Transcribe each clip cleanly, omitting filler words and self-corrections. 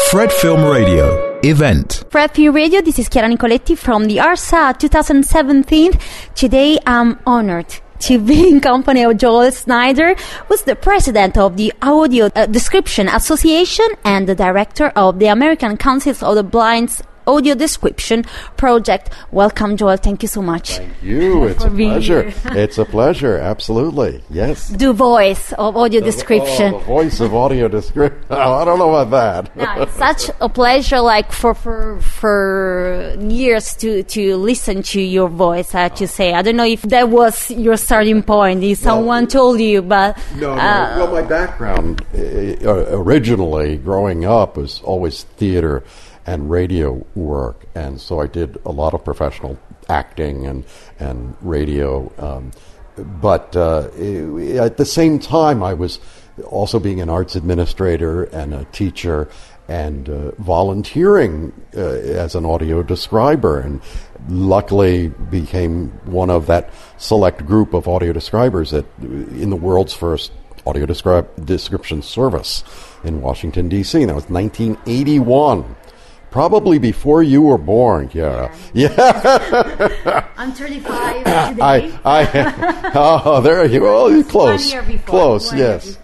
Fred Film Radio event. Fred Film Radio, this is Chiara Nicoletti from the ARSA 2017. Today I'm honored to be in company of Joel Snyder, who's the president of the Audio Description Association and the director of the American Council of the Blind's Audio Description Project. Welcome, Joel. Thank you so much. Thank you. It's a pleasure. It's a pleasure. Absolutely. Yes. The voice of audio description. The voice of audio description. I don't know about that. No, it's such a pleasure, like for years to listen to your voice. I have to say, I don't know if that was your starting point. If someone told you, but no. Well, my background originally, growing up, was always theater and radio work, and so I did a lot of professional acting and radio. But at the same time, I was also being an arts administrator and a teacher and volunteering as an audio describer, and luckily became one of that select group of audio describers that in the world's first audio description service in Washington, D.C. And that was 1981. Probably before you were born, Chiara. Yeah. I'm 35 today. Oh, there you go. Oh, close. 1 year before. Close, yes.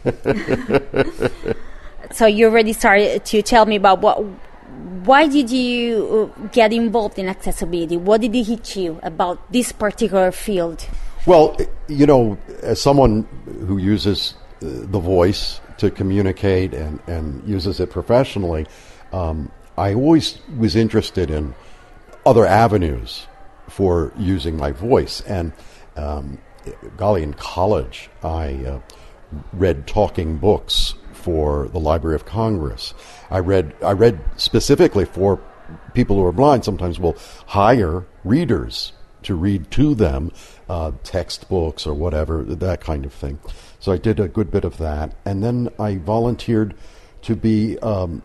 So you already started to tell me about why did you get involved in accessibility? What did it hit you about this particular field? Well, as someone who uses the voice to communicate and uses it professionally, I always was interested in other avenues for using my voice. And in college, I read talking books for the Library of Congress. I read specifically for people who are blind. Sometimes we'll hire readers to read to them textbooks or whatever, that kind of thing. So I did a good bit of that. And then I volunteered to be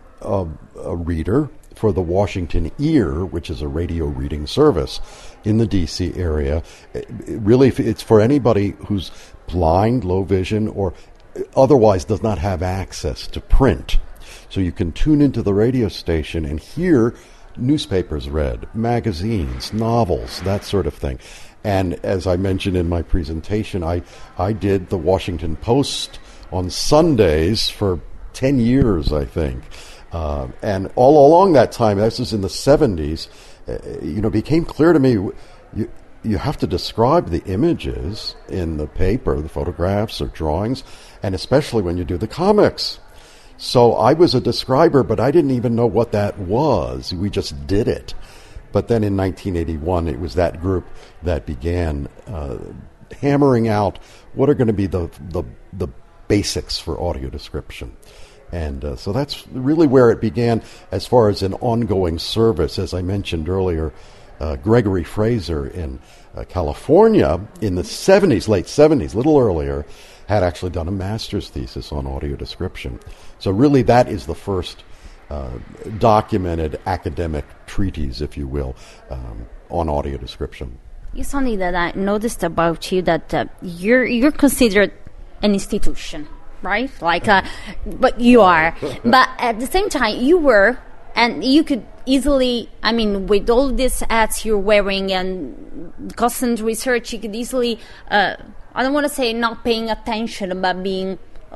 a reader for the Washington Ear, which is a radio reading service in the D.C. area. It's for anybody who's blind, low vision, or otherwise does not have access to print. So you can tune into the radio station and hear newspapers read, magazines, novels, that sort of thing. And as I mentioned in my presentation, I did the Washington Post on Sundays for 10 years, I think. And all along that time, this was in the 70s, it became clear to me you have to describe the images in the paper, the photographs or drawings, and especially when you do the comics. So I was a describer, but I didn't even know what that was. We just did it. But then in 1981, it was that group that began hammering out what are going to be the basics for audio description. And so that's really where it began as far as an ongoing service. As I mentioned earlier, Gregory Fraser in California in the 70s, late 70s, a little earlier, had actually done a master's thesis on audio description. So really that is the first documented academic treatise, if you will, on audio description. It's something that I noticed about you, that you're considered an institution. Right? But you are. But at the same time, you were, and you could easily, with all these hats you're wearing and constant research, you could easily, I don't want to say not paying attention, but being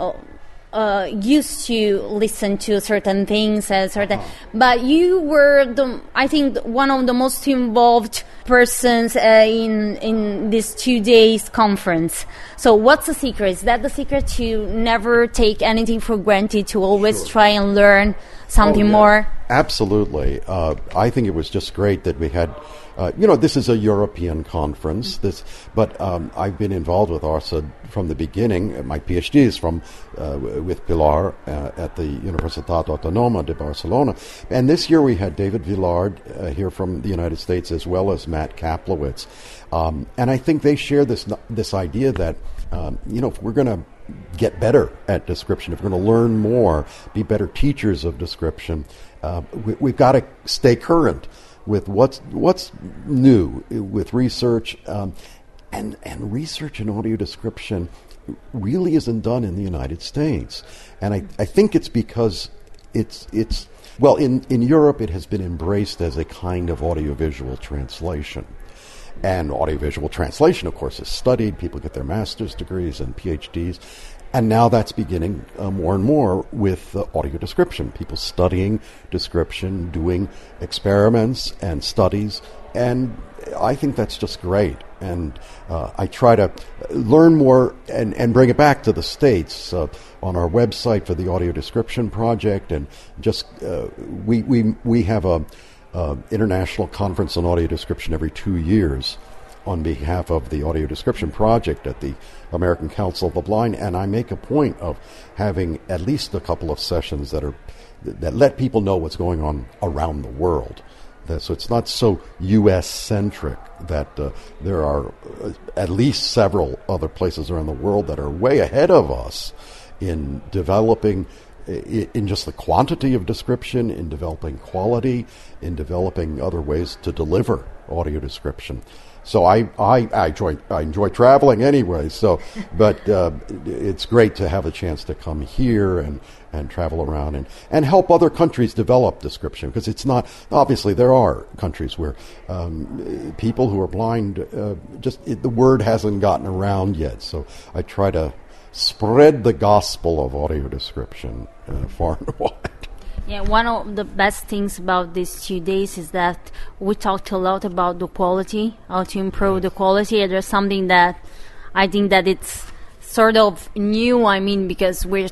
used to listen to certain things and certain. But you were, I think, one of the most involved persons in this 2 days conference. So what's the secret? Is that the secret, to never take anything for granted, to always try and learn something more? Absolutely. I think it was just great that we had, this is a European conference, but I've been involved with ARSA from the beginning. My PhD is with Pilar at the Universitat Autónoma de Barcelona. And this year we had David Villard here from the United States, as well as Matt Kaplowitz. And I think they share this idea that, if we're going to get better at description, if we're going to learn more, be better teachers of description, we've got to stay current with what's new with research, and research in audio description really isn't done in the United States. And I think it's because it's well, in Europe, it has been embraced as a kind of audiovisual translation. And audiovisual translation, of course, is studied. People get their master's degrees and PhDs. And now that's beginning more and more with audio description. People studying description, doing experiments and studies. And I think that's just great. And I try to learn more and bring it back to the States on our website for the Audio Description Project. And just we have a international conference on audio description every 2 years on behalf of the Audio Description Project at the American Council of the Blind, and I make a point of having at least a couple of sessions that let people know what's going on around the world. So it's not so U.S.-centric, that there are at least several other places around the world that are way ahead of us in developing, in just the quantity of description, in developing quality, in developing other ways to deliver audio description. So I enjoy traveling anyway. So, but it's great to have a chance to come here and travel around and help other countries develop description, because it's not, obviously there are countries where people who are blind, the word hasn't gotten around yet. So I try to spread the gospel of audio description far and wide. Yeah, one of the best things about these 2 days is that we talked a lot about the quality, how to improve the quality. And there's something that I think that it's sort of new. I mean, because we're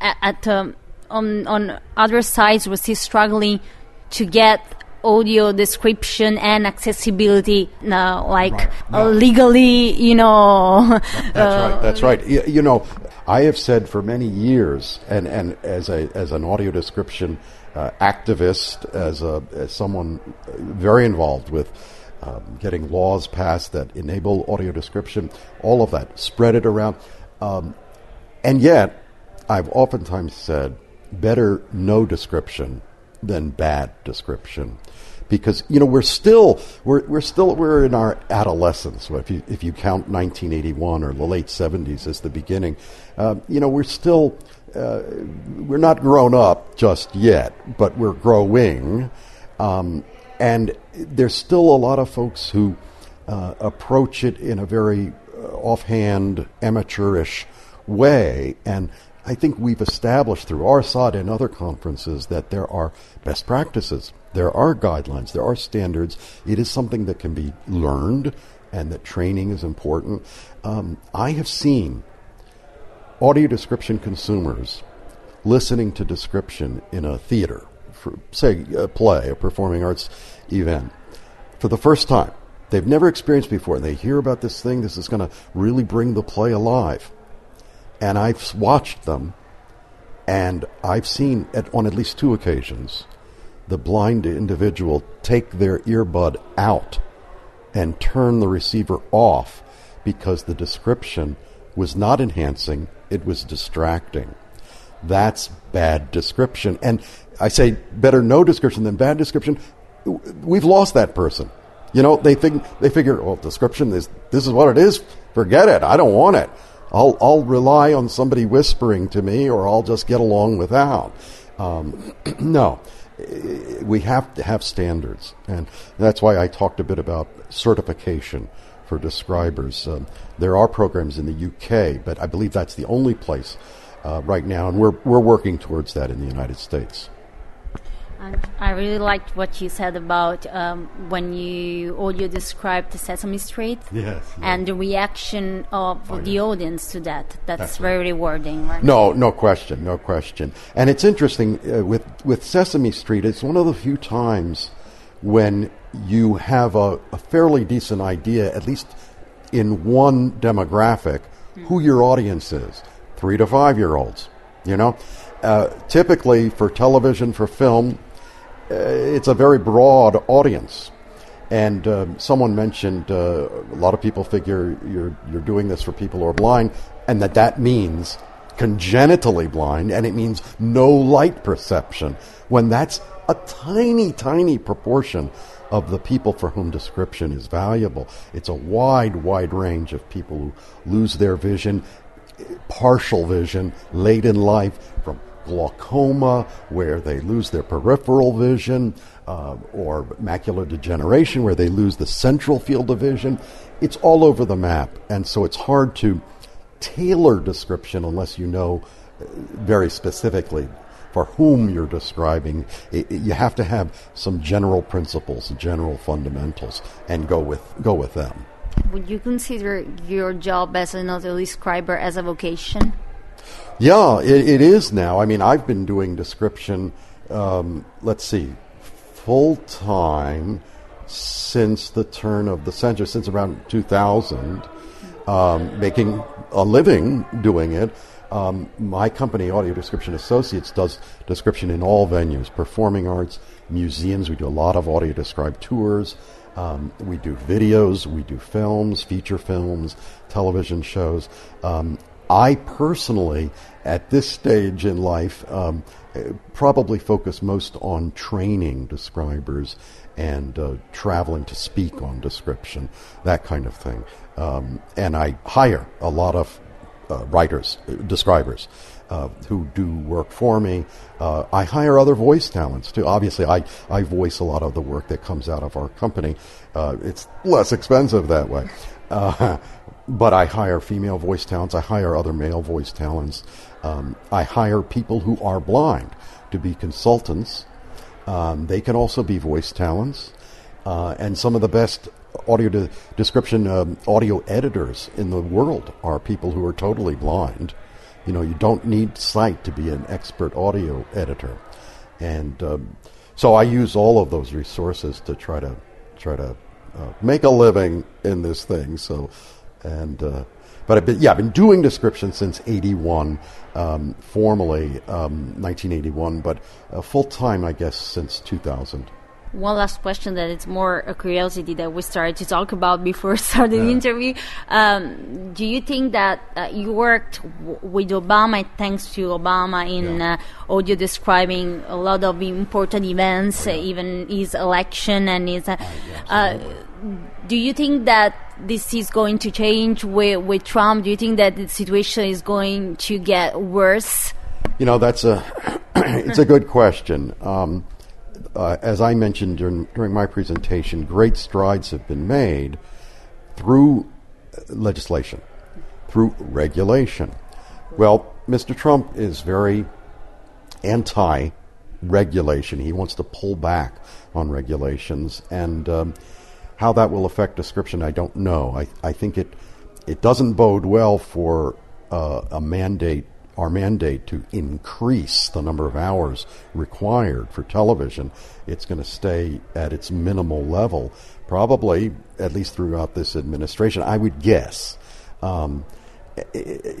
on other sides, we're still struggling to get audio description and accessibility legally, That's right. You know, I have said for many years, and as an audio description activist, as someone very involved with getting laws passed that enable audio description, all of that, spread it around. And yet, I've oftentimes said, better no description than bad description. Because we're in our adolescence. If you count 1981 or the late 70s as the beginning, we're not grown up just yet, but we're growing, and there's still a lot of folks who approach it in a very offhand, amateurish way. And I think we've established through RSOD and other conferences that there are best practices. There are guidelines, there are standards. It is something that can be learned, and that training is important. I have seen audio description consumers listening to description in a theater, for, say, a play, a performing arts event, for the first time. They've never experienced before, and they hear about this thing. This is going to really bring the play alive. And I've watched them, and I've seen on at least 2 occasions the blind individual take their earbud out and turn the receiver off because the description was not enhancing, it was distracting. That's bad description. And I say better no description than bad description. We've lost that person. They figure, well, description this is what it is. Forget it. I don't want it. I'll rely on somebody whispering to me, or I'll just get along without. No. We have to have standards, and that's why I talked a bit about certification for describers. There are programs in the UK, but I believe that's the only place right now, and we're working towards that in the United States. I really liked what you said about when you audio described Sesame Street. Yes. And the reaction of the audience to that. That's very rewarding, right? No question. And it's interesting, with Sesame Street, it's one of the few times when you have a fairly decent idea, at least in one demographic, who your audience is. 3 to 5 year olds, typically for television, for film, it's a very broad audience. And someone mentioned a lot of people figure you're doing this for people who are blind, and that means congenitally blind, and it means no light perception, when that's a tiny, tiny proportion of the people for whom description is valuable. It's a wide range of people who lose their vision, partial vision, late in life, from glaucoma, where they lose their peripheral vision, or macular degeneration, where they lose the central field of vision. It's all over the map, and so it's hard to tailor description unless you know very specifically for whom you're describing. You have to have some general principles, general fundamentals, and go with them. Would you consider your job as an audio describer as a vocation? Yeah, it is now. I mean, I've been doing description, full-time since the turn of the century, since around 2000, making a living doing it. My company, Audio Description Associates, does description in all venues, performing arts, museums. We do a lot of audio described tours. We do videos, we do films, feature films, television shows. I personally, at this stage in life, probably focus most on training describers and traveling to speak on description, that kind of thing. And I hire a lot of writers, describers, who do work for me. I hire other voice talents too. Obviously, I voice a lot of the work that comes out of our company. It's less expensive that way. But I hire female voice talents. I hire other male voice talents. I hire people who are blind to be consultants. They can also be voice talents. And some of the best audio description audio editors in the world are people who are totally blind. You know, you don't need sight to be an expert audio editor. And so I use all of those resources to try to make a living in this thing. So, but I've been doing description since 81, formally 1981, but full time, I guess, since 2000. One last question that it's more a curiosity that we started to talk about before starting the interview. Do you think that you worked with Obama, thanks to Obama, in audio describing a lot of important events, even his election and his... do you think that this is going to change with Trump? Do you think that the situation is going to get worse? You know, that's it's a good question. As I mentioned during my presentation, great strides have been made through legislation, through regulation. Well, Mr. Trump is very anti-regulation. He wants to pull back on regulations, and how that will affect description, I don't know. I think it doesn't bode well for our mandate to increase the number of hours required for television. It's going to stay at its minimal level, probably at least throughout this administration, I would guess. President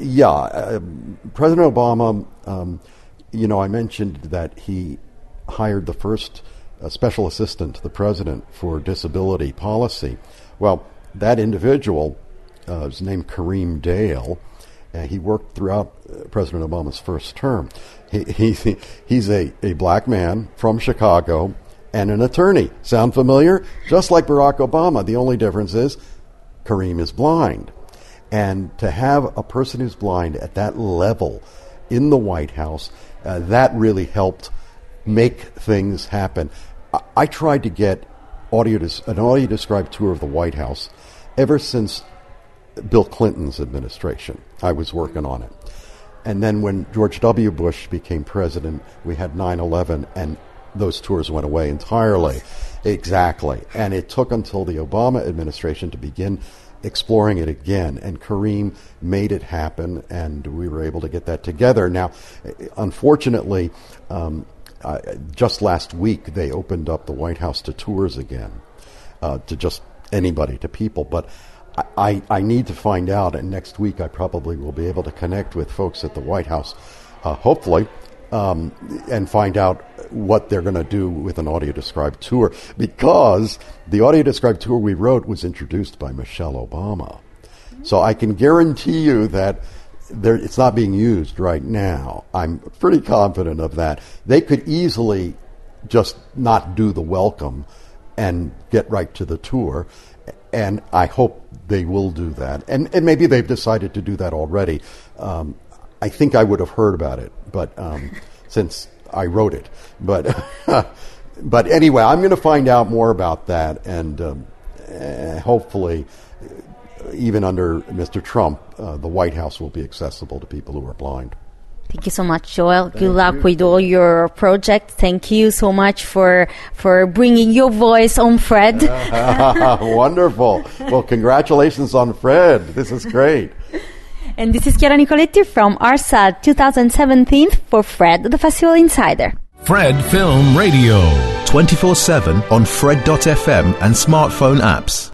Obama, I mentioned that he hired the first special assistant to the president for disability policy. Well, that individual is named Kareem Dale. He worked throughout President Obama's first term. He's a black man from Chicago and an attorney. Sound familiar? Just like Barack Obama. The only difference is Kareem is blind. And to have a person who's blind at that level in the White House, that really helped make things happen. I tried to get an audio described tour of the White House ever since Bill Clinton's administration. I was working on it. And then when George W. Bush became president, we had 9/11, and those tours went away entirely. Exactly. And it took until the Obama administration to begin exploring it again, and Kareem made it happen, and we were able to get that together. Now, unfortunately, just last week, they opened up the White House to tours again, to just anybody, to people. But I need to find out, and next week I probably will be able to connect with folks at the White House, hopefully, and find out what they're going to do with an audio-described tour, because the audio-described tour we wrote was introduced by Michelle Obama. So I can guarantee you that it's not being used right now. I'm pretty confident of that. They could easily just not do the welcome and get right to the tour, and I hope they will do that. And maybe they've decided to do that already. I think I would have heard about it, but since I wrote it. But but anyway, I'm going to find out more about that, and hopefully, even under Mr. Trump, the White House will be accessible to people who are blind. Thank you so much, Joel. Good luck with all your projects. Thank you so much for bringing your voice on Fred. Wonderful. Well, congratulations on Fred. This is great. And this is Chiara Nicoletti from ARSA 2017 for Fred, the Festival Insider. Fred Film Radio. 24/7 on Fred.fm and smartphone apps.